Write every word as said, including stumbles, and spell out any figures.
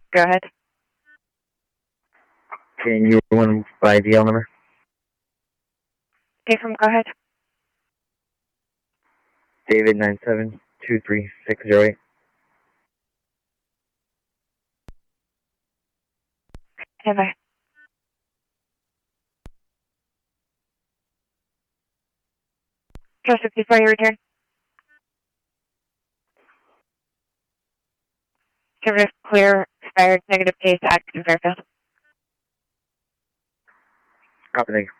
Go ahead. Can you run by D L number? Okay, from go ahead. David nine seven two three six zero eight. Stand by. Joseph, before you return. Conservative clear, expired, negative case, active Fairfield. Copy, thank you.